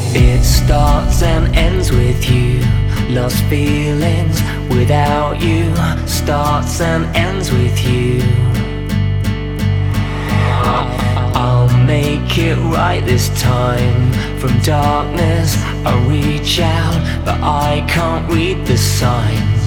It starts and ends with you. Lost feelings without you. Starts and ends with you. I'll make it right this time. From darkness I reach out, but I can't read the signs.